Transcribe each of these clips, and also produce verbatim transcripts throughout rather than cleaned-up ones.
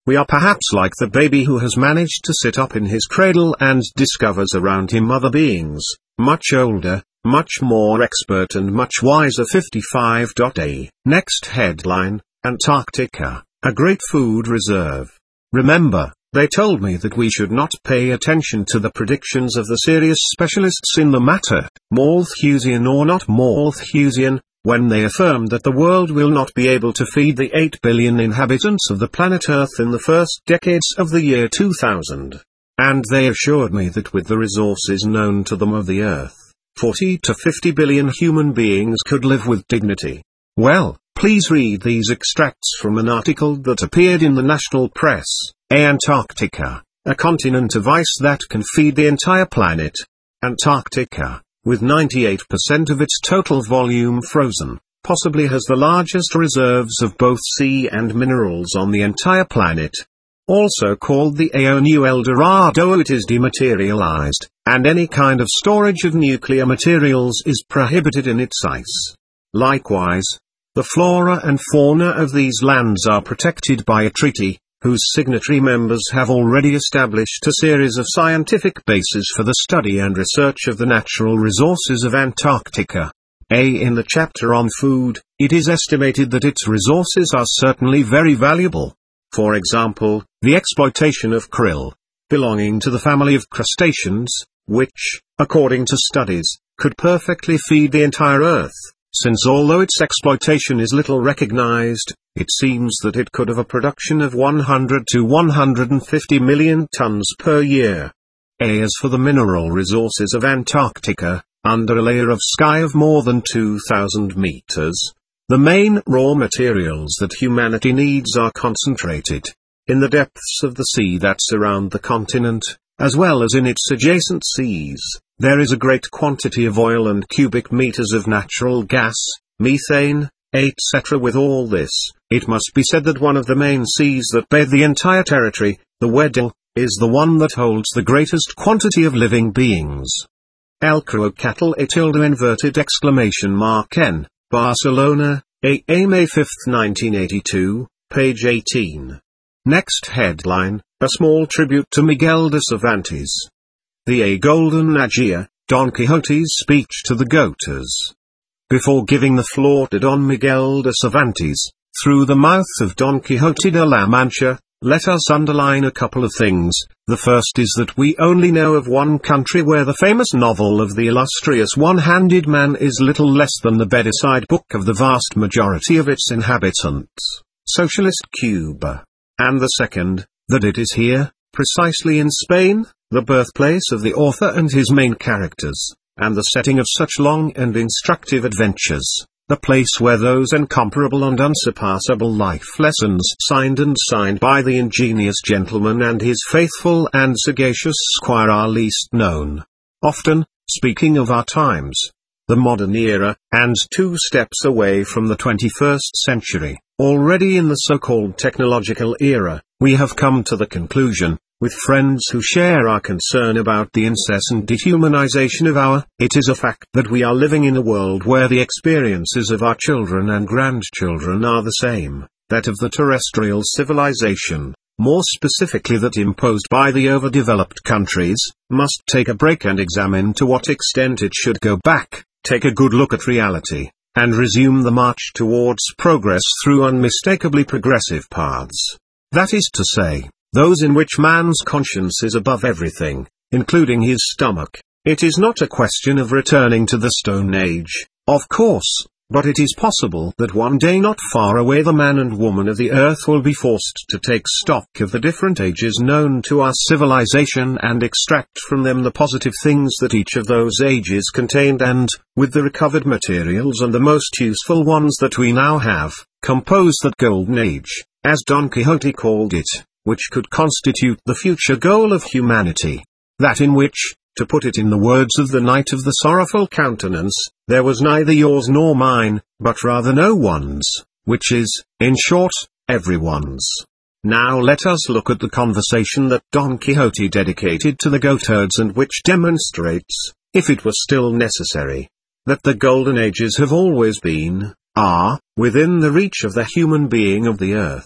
We are perhaps like the baby who has managed to sit up in his cradle and discovers around him other beings, much older, much more expert and much wiser. fifty-five. A. Next headline, Antarctica, a great food reserve. Remember, they told me that we should not pay attention to the predictions of the serious specialists in the matter, Malthusian or not Malthusian, when they affirmed that the world will not be able to feed the eight billion inhabitants of the planet Earth in the first decades of the year two thousand. And they assured me that with the resources known to them of the Earth, forty to fifty billion human beings could live with dignity. Well, please read these extracts from an article that appeared in the national press. Antarctica, a continent of ice that can feed the entire planet. Antarctica, with ninety-eight percent of its total volume frozen, possibly has the largest reserves of both sea and minerals on the entire planet. Also called the A O New El Dorado, it is dematerialized, and any kind of storage of nuclear materials is prohibited in its ice. Likewise, the flora and fauna of these lands are protected by a treaty, whose signatory members have already established a series of scientific bases for the study and research of the natural resources of Antarctica. A. In the chapter on food, it is estimated that its resources are certainly very valuable. For example, the exploitation of krill, belonging to the family of crustaceans, which, according to studies, could perfectly feed the entire Earth, since although its exploitation is little recognized, it seems that it could have a production of one hundred to one hundred fifty million tons per year. A. As for the mineral resources of Antarctica, under a layer of sky of more than two thousand meters, the main raw materials that humanity needs are concentrated in the depths of the sea that surround the continent, as well as in its adjacent seas. There is a great quantity of oil and cubic meters of natural gas, methane, et cetera. With all this, it must be said that one of the main seas that bathe the entire territory, the Weddell, is the one that holds the greatest quantity of living beings. El Croacatal A tilde inverted exclamation mark N, Barcelona, A. A. May fifth nineteen eighty-two, page eighteen. Next headline, a small tribute to Miguel de Cervantes. The A Golden Agia, Don Quixote's speech to the Goaters. Before giving the floor to Don Miguel de Cervantes, through the mouth of Don Quixote de la Mancha, let us underline a couple of things. The first is that we only know of one country where the famous novel of the illustrious one-handed man is little less than the bedside book of the vast majority of its inhabitants, socialist Cuba. And the second, that it is here, precisely in Spain, the birthplace of the author and his main characters, and the setting of such long and instructive adventures, the place where those incomparable and unsurpassable life lessons signed and signed by the ingenious gentleman and his faithful and sagacious squire are least known. Often, speaking of our times, the modern era, and two steps away from the twenty-first century, already in the so-called technological era, we have come to the conclusion, with friends who share our concern about the incessant dehumanization of our, it is a fact that we are living in a world where the experiences of our children and grandchildren are the same, that of the terrestrial civilization, more specifically that imposed by the overdeveloped countries, must take a break and examine to what extent it should go back, take a good look at reality, and resume the march towards progress through unmistakably progressive paths. That is to say, those in which man's conscience is above everything, including his stomach. It is not a question of returning to the Stone Age, of course, but it is possible that one day not far away the man and woman of the earth will be forced to take stock of the different ages known to our civilization and extract from them the positive things that each of those ages contained and, with the recovered materials and the most useful ones that we now have, compose that golden age, as Don Quixote called it, which could constitute the future goal of humanity. That in which, to put it in the words of the Knight of the Sorrowful Countenance, there was neither yours nor mine, but rather no one's, which is, in short, everyone's. Now let us look at the conversation that Don Quixote dedicated to the goatherds and which demonstrates, if it were still necessary, that the golden ages have always been, are, within the reach of the human being of the earth.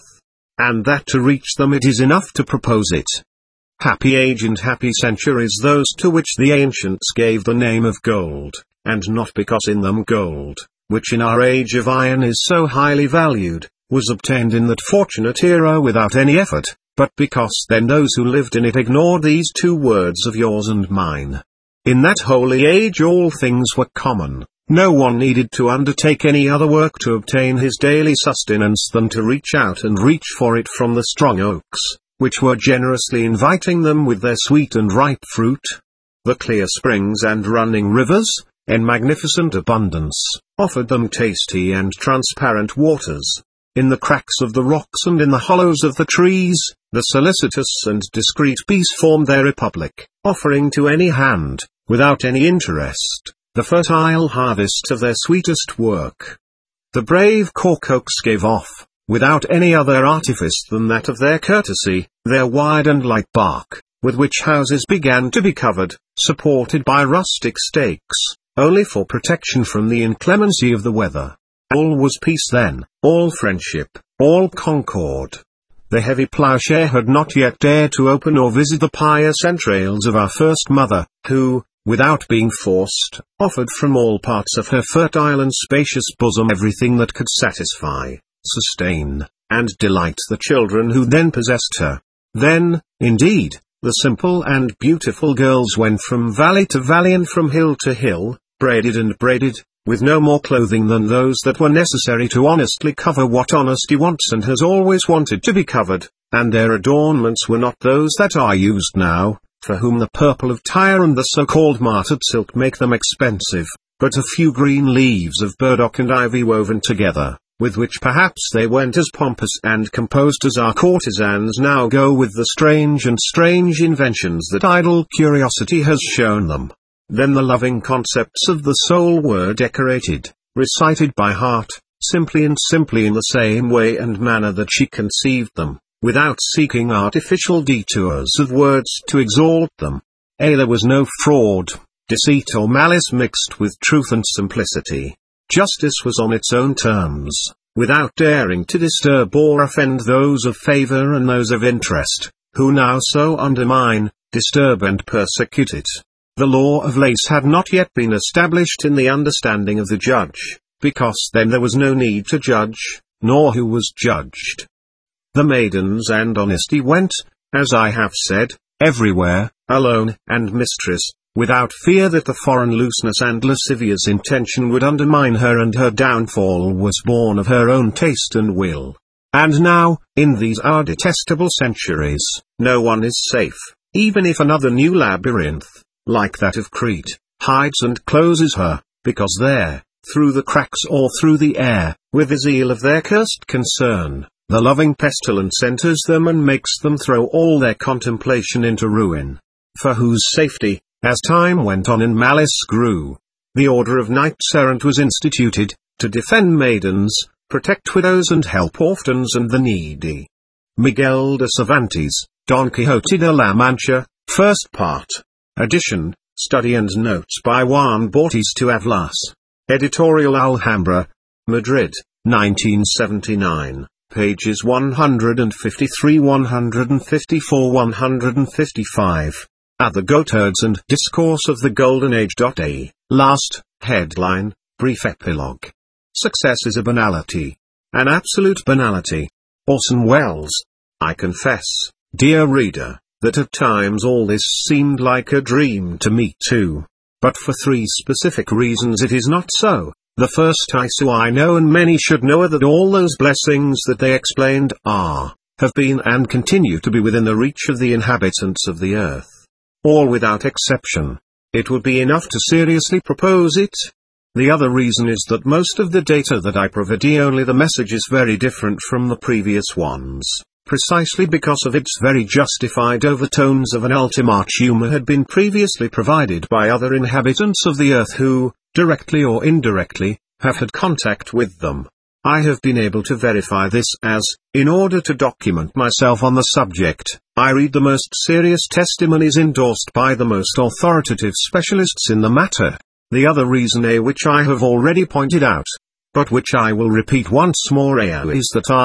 and that to reach them it is enough to propose it. Happy age and happy centuries those to which the ancients gave the name of gold, and not because in them gold, which in our age of iron is so highly valued, was obtained in that fortunate era without any effort, but because then those who lived in it ignored these two words of yours and mine. In that holy age all things were common, no one needed to undertake any other work to obtain his daily sustenance than to reach out and reach for it from the strong oaks, which were generously inviting them with their sweet and ripe fruit. The clear springs and running rivers, in magnificent abundance, offered them tasty and transparent waters. In the cracks of the rocks and in the hollows of the trees, the solicitous and discreet bees formed their republic, offering to any hand, without any interest, the fertile harvest of their sweetest work. The brave cork oaks gave off, without any other artifice than that of their courtesy, their wide and light bark, with which houses began to be covered, supported by rustic stakes, only for protection from the inclemency of the weather. All was peace then, all friendship, all concord. The heavy ploughshare had not yet dared to open or visit the pious entrails of our first mother, who, without being forced, offered from all parts of her fertile and spacious bosom everything that could satisfy, sustain, and delight the children who then possessed her. Then, indeed, the simple and beautiful girls went from valley to valley and from hill to hill, braided and braided, with no more clothing than those that were necessary to honestly cover what honesty wants and has always wanted to be covered, and their adornments were not those that are used now, for whom the purple of Tyre and the so-called martyred silk make them expensive, but a few green leaves of burdock and ivy woven together, with which perhaps they went as pompous and composed as our courtesans now go with the strange and strange inventions that idle curiosity has shown them. Then the loving concepts of the soul were decorated, recited by heart, simply and simply in the same way and manner that she conceived them, without seeking artificial detours of words to exalt them. A there was no fraud, deceit or malice mixed with truth and simplicity. Justice was on its own terms, without daring to disturb or offend those of favor and those of interest, who now so undermine, disturb and persecute it. The law of lace had not yet been established in the understanding of the judge, because then there was no need to judge, nor who was judged. The maidens and honesty went, as I have said, everywhere, alone and mistress, without fear that the foreign looseness and lascivious intention would undermine her, and her downfall was born of her own taste and will. And now, in these our detestable centuries, no one is safe, even if another new labyrinth, like that of Crete, hides and closes her, because there, through the cracks or through the air, with the zeal of their cursed concern, the loving pestilence enters them and makes them throw all their contemplation into ruin. For whose safety, as time went on and malice grew, the order of knights errant was instituted, to defend maidens, protect widows and help orphans and the needy. Miguel de Cervantes, Don Quixote de la Mancha, First Part. Edition, Study and Notes by Juan Borges to Avlas. Editorial Alhambra, Madrid, nineteen seventy-nine, pages one fifty-three, one fifty-four, one fifty-five. At the Goatherds and Discourse of the Golden Age. A. Last, headline, brief epilogue. Success is a banality. An absolute banality. Orson Welles. I confess, dear reader, that at times all this seemed like a dream to me too. But for three specific reasons it is not so. The first I so I know and many should know are that all those blessings that they explained are, have been and continue to be within the reach of the inhabitants of the earth. All without exception. It would be enough to seriously propose it. The other reason is that most of the data that I provide, only the message is very different from the previous ones. Precisely because of its very justified overtones of an ultimate humor had been previously provided by other inhabitants of the earth who, directly or indirectly, have had contact with them. I have been able to verify this as, in order to document myself on the subject, I read the most serious testimonies endorsed by the most authoritative specialists in the matter. The other reason A which I have already pointed out, but which I will repeat once more A is that I,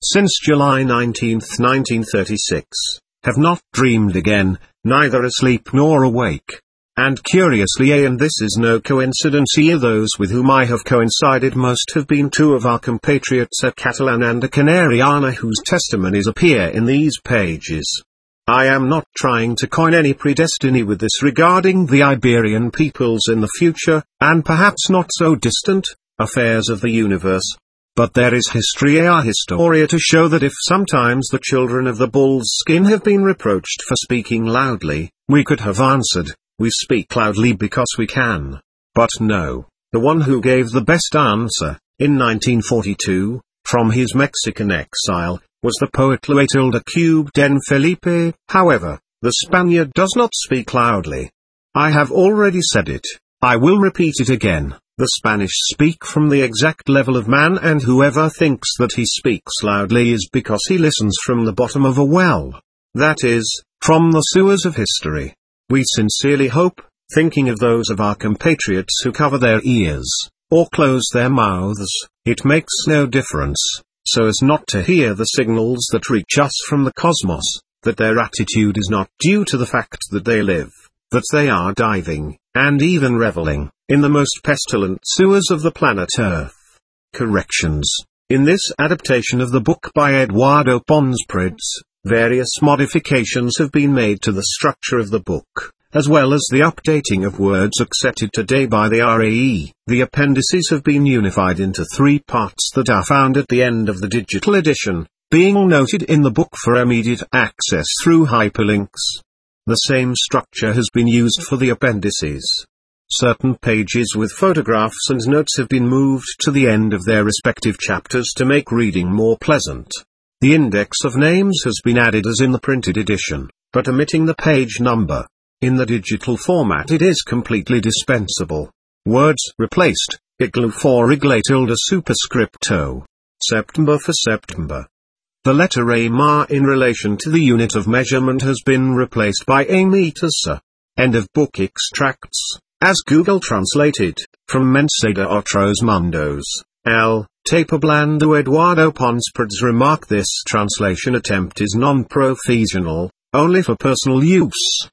since July nineteenth nineteen thirty-six, have not dreamed again, neither asleep nor awake. And curiously, and this is no coincidence here, those with whom I have coincided most have been two of our compatriots, a Catalan and a Canariana, whose testimonies appear in these pages. I am not trying to coin any predestiny with this regarding the Iberian peoples in the future, and perhaps not so distant, affairs of the universe. But there is Historia Historia to show that if sometimes the children of the bull's skin have been reproached for speaking loudly, we could have answered, we speak loudly because we can. But no, the one who gave the best answer, in nineteen forty-two, from his Mexican exile, was the poet Luis Cube den Felipe. However, the Spaniard does not speak loudly. I have already said it, I will repeat it again, the Spanish speak from the exact level of man, and whoever thinks that he speaks loudly is because he listens from the bottom of a well. That is, from the sewers of history. We sincerely hope, thinking of those of our compatriots who cover their ears, or close their mouths, it makes no difference, so as not to hear the signals that reach us from the cosmos, that their attitude is not due to the fact that they live, that they are diving, and even reveling, in the most pestilent sewers of the planet Earth. Corrections. In this adaptation of the book by Eduardo Pons Prades, various modifications have been made to the structure of the book, as well as the updating of words accepted today by the R A E. The appendices have been unified into three parts that are found at the end of the digital edition, being noted in the book for immediate access through hyperlinks. The same structure has been used for the appendices. Certain pages with photographs and notes have been moved to the end of their respective chapters to make reading more pleasant. The index of names has been added as in the printed edition, but omitting the page number. In the digital format it is completely dispensable. Words replaced, igloo for iglate tilde superscripto. September for September. The letter A M A in relation to the unit of measurement has been replaced by a meters. End of book extracts, as Google translated, from Mensa de Otros Mundos. L. Tapablando Eduardo Pons Prades remark: this translation attempt is non-professional, only for personal use.